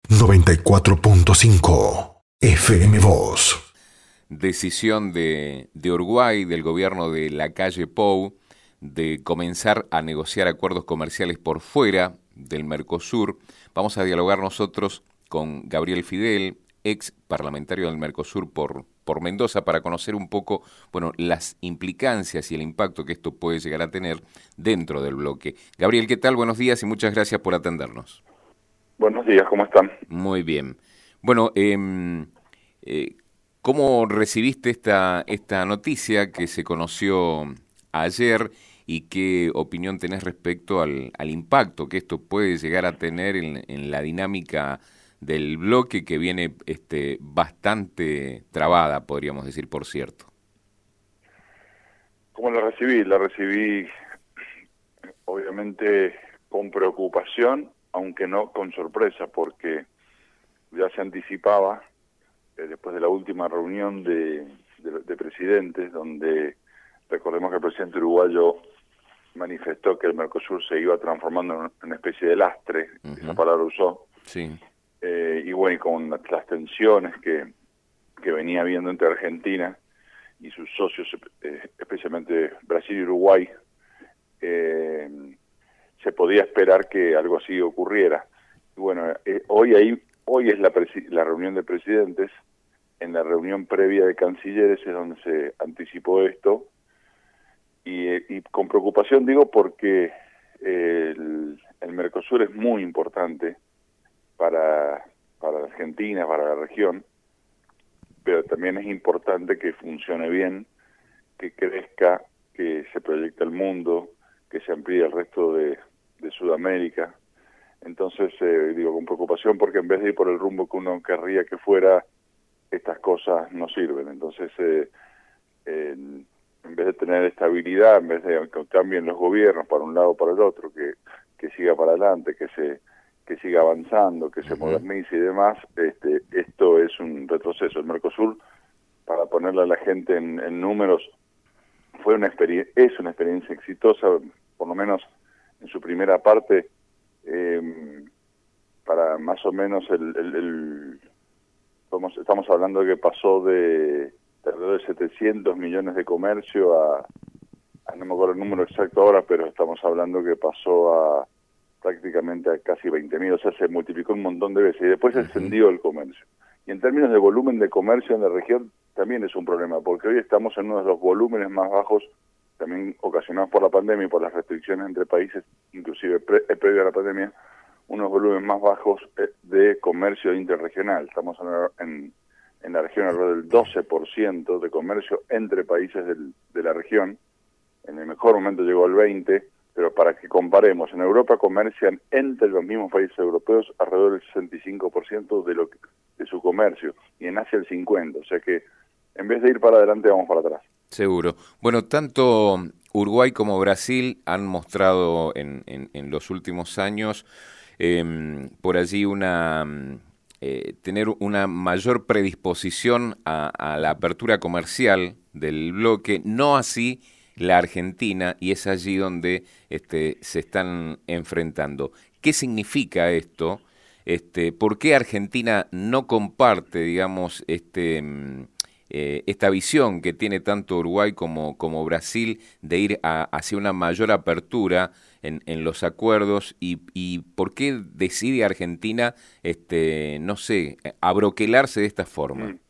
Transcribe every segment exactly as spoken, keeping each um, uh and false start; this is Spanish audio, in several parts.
noventa y cuatro punto cinco F M Voz. Decisión de, de Uruguay, del gobierno de Lacalle Pou, de comenzar a negociar acuerdos comerciales por fuera del Mercosur. Vamos a dialogar nosotros con Gabriel Fidel, ex parlamentario del Mercosur por, por Mendoza, para conocer un poco, bueno, las implicancias y el impacto que esto puede llegar a tener dentro del bloque. Gabriel, ¿qué tal? Buenos días y muchas gracias por atendernos. Buenos días, ¿cómo están? Muy bien. Bueno, eh, eh, ¿cómo recibiste esta, esta noticia que se conoció ayer y qué opinión tenés respecto al, al impacto que esto puede llegar a tener en, en la dinámica del bloque, que viene este, bastante trabada, podríamos decir, por cierto? ¿Cómo la recibí? La recibí obviamente con preocupación, aunque no con sorpresa, porque ya se anticipaba eh, después de la última reunión de, de, de presidentes, donde recordemos que el presidente uruguayo manifestó que el Mercosur se iba transformando en una especie de lastre, uh-huh. Esa palabra usó, sí. eh, y bueno, y con las, las tensiones que, que venía habiendo entre Argentina y sus socios, eh, especialmente Brasil y Uruguay, eh, se podía esperar que algo así ocurriera. Y bueno, eh, hoy ahí hoy es la, la reunión de presidentes. En la reunión previa de cancilleres es donde se anticipó esto, y, eh, y con preocupación digo porque eh, el, el Mercosur es muy importante para, para Argentina, para la región, pero también es importante que funcione bien, que crezca, que se proyecte al mundo, que se amplíe el resto de, de Sudamérica. Entonces, eh, digo, con preocupación, porque en vez de ir por el rumbo que uno querría que fuera, estas cosas no sirven. Entonces, eh, eh, en vez de tener estabilidad, en vez de que cambien los gobiernos para un lado o para el otro, que, que siga para adelante, que se que siga avanzando, que se modernice y demás, este, esto es un retroceso. El Mercosur, para ponerle a la gente en, en números, fue una experiencia, es una experiencia exitosa, por lo menos en su primera parte, eh, para más o menos el, el, el estamos, estamos hablando de que pasó de alrededor de setecientos millones de comercio a, a, no me acuerdo el número exacto ahora, pero estamos hablando que pasó a prácticamente a casi veinte mil, o sea, se multiplicó un montón de veces, y después se extendió el comercio. Y en términos de volumen de comercio en la región, también es un problema, porque hoy estamos en uno de los volúmenes más bajos, también ocasionados por la pandemia y por las restricciones entre países, inclusive pre, eh, previo a la pandemia, unos volúmenes más bajos eh, de comercio interregional. Estamos en, en, en la región alrededor del doce por ciento de comercio entre países del, de la región. En el mejor momento llegó al veinte por ciento, pero para que comparemos, en Europa comercian entre los mismos países europeos alrededor del sesenta y cinco por ciento de, lo que, de su comercio, y en Asia el cincuenta por ciento, o sea que en vez de ir para adelante vamos para atrás. Seguro. Bueno, tanto Uruguay como Brasil han mostrado en, en, en los últimos años eh, por allí una eh, tener una mayor predisposición a, a la apertura comercial del bloque, no así la Argentina, y es allí donde este, se están enfrentando. ¿Qué significa esto? Este, ¿por qué Argentina no comparte, digamos, este Eh, esta visión que tiene tanto Uruguay como, como Brasil de ir a, hacia una mayor apertura en, en los acuerdos, y, y por qué decide Argentina, este, no sé, abroquelarse de esta forma? Mm.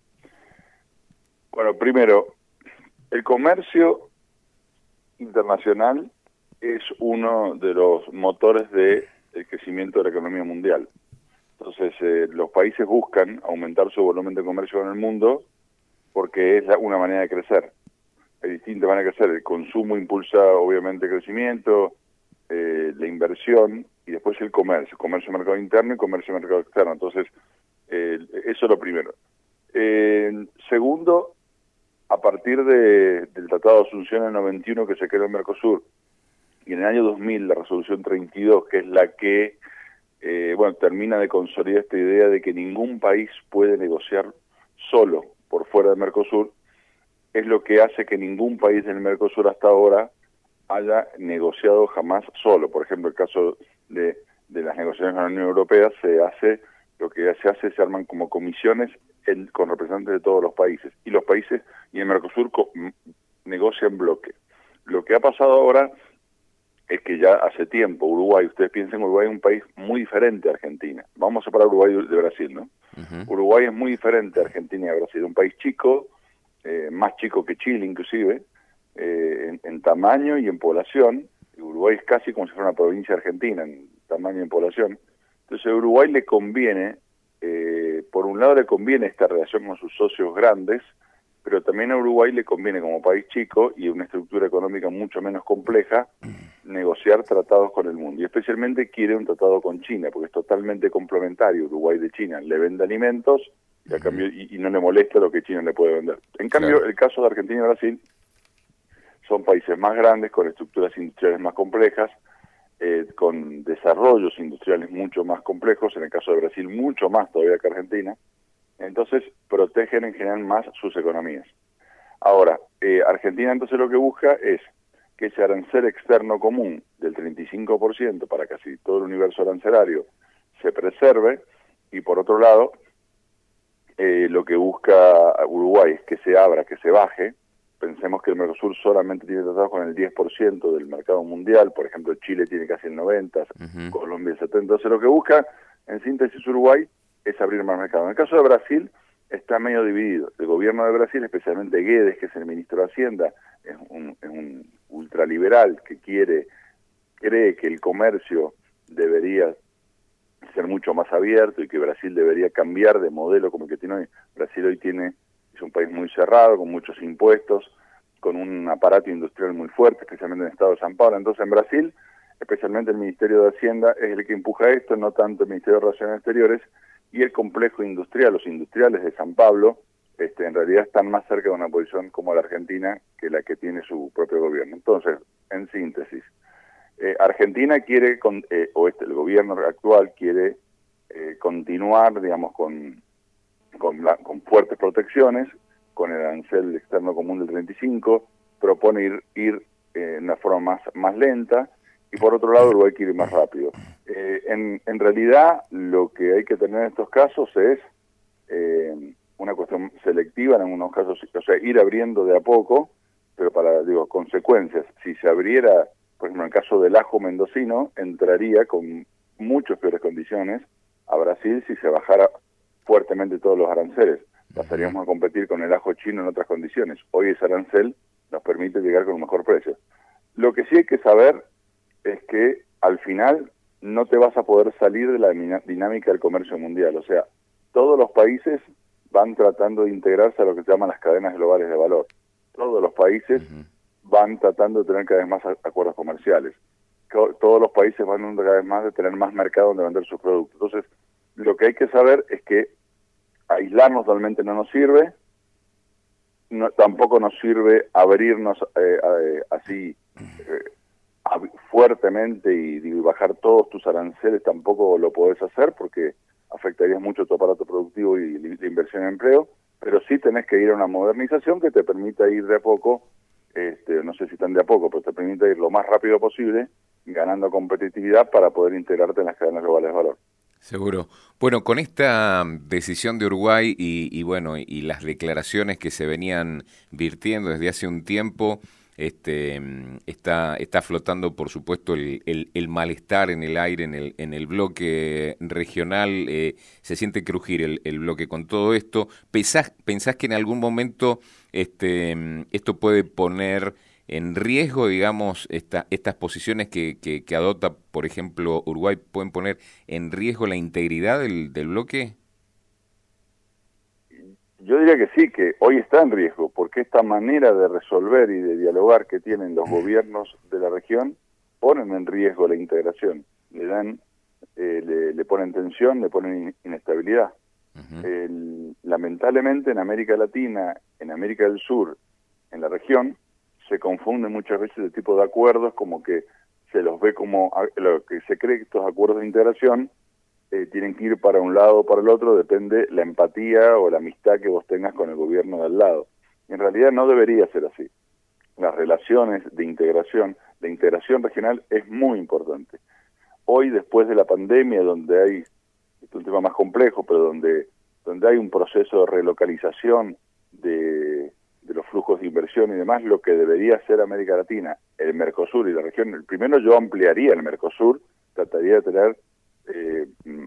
Bueno, primero, el comercio internacional es uno de los motores del crecimiento de la economía mundial. Entonces, eh, los países buscan aumentar su volumen de comercio en el mundo, porque es una manera de crecer. Hay distintas maneras de crecer. El consumo impulsa, obviamente, el crecimiento, eh, la inversión, y después el comercio. Comercio mercado interno y comercio mercado externo. Entonces, eh, eso es lo primero. Eh, segundo, a partir de, del Tratado de Asunción en el noventa y uno, que se creó el Mercosur, y en el año dos mil la resolución treinta y dos, que es la que eh, bueno, termina de consolidar esta idea de que ningún país puede negociar solo por fuera del Mercosur, es lo que hace que ningún país del Mercosur hasta ahora haya negociado jamás solo. Por ejemplo, el caso de, de las negociaciones con la Unión Europea se hace lo que se hace es se arman como comisiones en, con representantes de todos los países, y los países y el Mercosur co negocian bloque. Lo que ha pasado ahora es que ya hace tiempo Uruguay, ustedes piensen, Uruguay es un país muy diferente a Argentina. Vamos a separar Uruguay de Brasil, ¿no? Uh-huh. Uruguay es muy diferente a Argentina y a Brasil, un país chico, eh, más chico que Chile inclusive, eh, en, en tamaño y en población. Uruguay es casi como si fuera una provincia argentina en tamaño y en población. Entonces a Uruguay le conviene, eh, por un lado le conviene esta relación con sus socios grandes, pero también a Uruguay le conviene como país chico y una estructura económica mucho menos compleja negociar tratados con el mundo, y especialmente quiere un tratado con China, porque es totalmente complementario Uruguay de China, le vende alimentos y, a cambio, y, y no le molesta lo que China le puede vender. En cambio, claro, el caso de Argentina y Brasil son países más grandes, con estructuras industriales más complejas, eh, con desarrollos industriales mucho más complejos, en el caso de Brasil mucho más todavía que Argentina, entonces protegen en general más sus economías. Ahora, eh, Argentina entonces lo que busca es que ese arancel externo común del treinta y cinco por ciento para casi todo el universo arancelario se preserve, y por otro lado, eh, lo que busca Uruguay es que se abra, que se baje. Pensemos que el Mercosur solamente tiene tratados con el diez por ciento del mercado mundial, por ejemplo Chile tiene casi el noventa por ciento, uh-huh. Colombia el setenta por ciento, entonces lo que busca, en síntesis, Uruguay es abrir más mercado. En el caso de Brasil está medio dividido. El gobierno de Brasil, especialmente Guedes, que es el ministro de Hacienda, es un, es un ultraliberal que quiere, cree que el comercio debería ser mucho más abierto y que Brasil debería cambiar de modelo como el que tiene hoy. Brasil hoy tiene, es un país muy cerrado, con muchos impuestos, con un aparato industrial muy fuerte, especialmente en el estado de San Paulo. Entonces en Brasil, especialmente el Ministerio de Hacienda es el que empuja esto, no tanto el Ministerio de Relaciones Exteriores, y el complejo industrial, los industriales de San Pablo, este, en realidad están más cerca de una posición como la Argentina que la que tiene su propio gobierno. Entonces, en síntesis, eh, Argentina quiere, con, eh, o este, el gobierno actual quiere eh, continuar, digamos, con, con, la, con fuertes protecciones, con el arancel externo común del treinta y cinco, propone ir, ir eh, en una forma más, más lenta, y por otro lado Uruguay quiere ir más rápido. Eh, en, en realidad lo que hay que tener en estos casos es eh, una cuestión selectiva, en algunos casos, o sea, ir abriendo de a poco, pero para, digo, consecuencias. Si se abriera, por ejemplo, en el caso del ajo mendocino, entraría con muchas peores condiciones a Brasil si se bajara fuertemente todos los aranceles. Pasaríamos a competir con el ajo chino en otras condiciones. Hoy ese arancel nos permite llegar con un mejor precio. Lo que sí hay que saber es que al final no te vas a poder salir de la dinámica del comercio mundial. O sea, todos los países van tratando de integrarse a lo que se llaman las cadenas globales de valor. Todos los países uh-huh. van tratando de tener cada vez más acuerdos comerciales. Todos los países van cada vez más de tener más mercado donde vender sus productos. Entonces, lo que hay que saber es que aislarnos realmente no nos sirve, no, tampoco nos sirve abrirnos eh, eh, así eh, fuertemente y, y bajar todos tus aranceles, tampoco lo podés hacer porque afectarías mucho tu aparato productivo y la inversión en empleo, pero sí tenés que ir a una modernización que te permita ir de a poco, este, no sé si tan de a poco, pero te permita ir lo más rápido posible, ganando competitividad para poder integrarte en las cadenas globales de valor. Seguro. Bueno, con esta decisión de Uruguay y, y bueno, y las declaraciones que se venían virtiendo desde hace un tiempo, este, está, está flotando, por supuesto, el, el, el malestar en el aire, en el, en el bloque regional. Eh, se siente crujir el, el bloque con todo esto. ¿Pensás, pensás que en algún momento este, esto puede poner en riesgo, digamos, esta, estas posiciones que, que, que adopta, por ejemplo, Uruguay, pueden poner en riesgo la integridad del, del bloque? Yo diría que sí, que hoy está en riesgo, porque esta manera de resolver y de dialogar que tienen los gobiernos de la región ponen en riesgo la integración, le dan, eh, le, le ponen tensión, le ponen inestabilidad. Uh-huh. El, lamentablemente en América Latina, en América del Sur, en la región, se confunden muchas veces el tipo de acuerdos, como que se los ve como lo que se cree que estos acuerdos de integración eh, tienen que ir para un lado o para el otro, depende la empatía o la amistad que vos tengas con el gobierno de al lado. En realidad no debería ser así. Las relaciones de integración, la integración regional es muy importante. Hoy, después de la pandemia, donde hay es un tema más complejo, pero donde, donde hay un proceso de relocalización de, de los flujos de inversión y demás, lo que debería ser América Latina, el Mercosur y la región. El primero, yo ampliaría el Mercosur, trataría de tener, eh,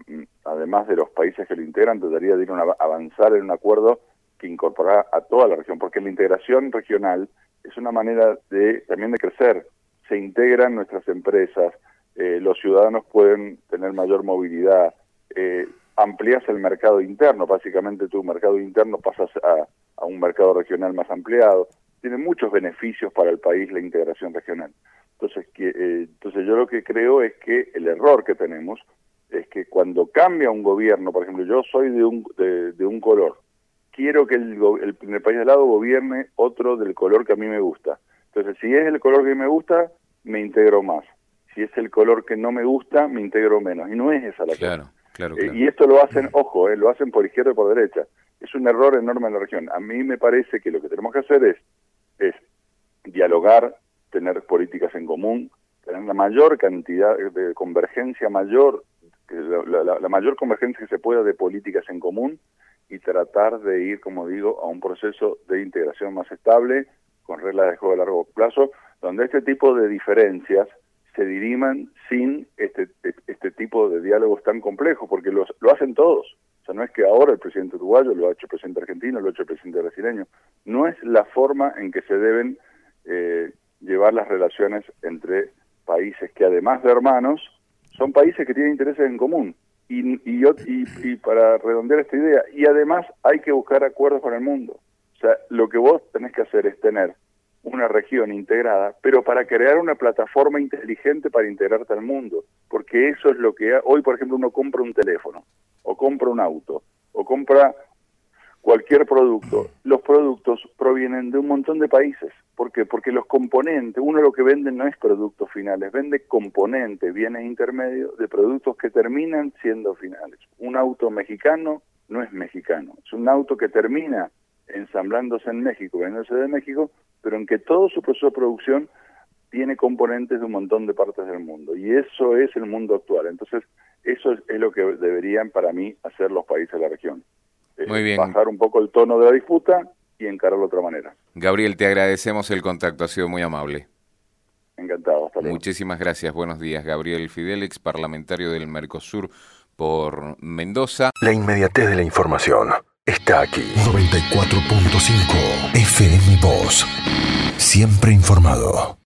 además de los países que lo integran, trataría de ir a avanzar en un acuerdo que incorporara a toda la región, porque la integración regional es una manera de también de crecer. Se integran nuestras empresas, eh, los ciudadanos pueden tener mayor movilidad, eh, amplías el mercado interno, básicamente tu mercado interno pasas a, a un mercado regional más ampliado. Tiene muchos beneficios para el país la integración regional. Entonces, que, eh, entonces yo lo que creo es que el error que tenemos es que cuando cambia un gobierno, por ejemplo, yo soy de un, de, de un color, quiero que el, el, en el país de al lado gobierne otro del color que a mí me gusta. Entonces, si es el color que me gusta, me integro más. Si es el color que no me gusta, me integro menos. Y no es esa la claro, cosa. Claro, claro. Eh, y esto lo hacen, ojo, eh, lo hacen por izquierda y por derecha. Es un error enorme en la región. A mí me parece que lo que tenemos que hacer es, es dialogar, tener políticas en común, tener la mayor cantidad de convergencia mayor, la, la, la mayor convergencia que se pueda de políticas en común, y tratar de ir, como digo, a un proceso de integración más estable, con reglas de juego a largo plazo, donde este tipo de diferencias se diriman sin este este tipo de diálogos tan complejos, porque los, lo hacen todos. O sea, no es que ahora el presidente uruguayo lo ha hecho el presidente argentino, lo ha hecho el presidente brasileño. No es la forma en que se deben eh, llevar las relaciones entre países que, además de hermanos, son países que tienen intereses en común. Y, y, yo, y, y para redondear esta idea, y además hay que buscar acuerdos con el mundo. O sea, lo que vos tenés que hacer es tener una región integrada, pero para crear una plataforma inteligente para integrarte al mundo, porque eso es lo que hoy, por ejemplo, uno compra un teléfono, o compra un auto, o compra cualquier producto. Los productos provienen de un montón de países. ¿Por qué? Porque los componentes, uno lo que vende no es productos finales, vende componentes, bienes intermedios de productos que terminan siendo finales. Un auto mexicano no es mexicano, es un auto que termina ensamblándose en México, vendiéndose de México, pero en que todo su proceso de producción tiene componentes de un montón de partes del mundo. Y eso es el mundo actual. Entonces, eso es, es lo que deberían, para mí, hacer los países de la región. Muy bien. Bajar un poco el tono de la disputa y encararlo de otra manera. Gabriel, te agradecemos el contacto, ha sido muy amable. Encantado, hasta luego. Muchísimas gracias, buenos días. Gabriel Fidelix, parlamentario del Mercosur por Mendoza. La inmediatez de la información está aquí. noventa y cuatro punto cinco F M Voz. Siempre informado.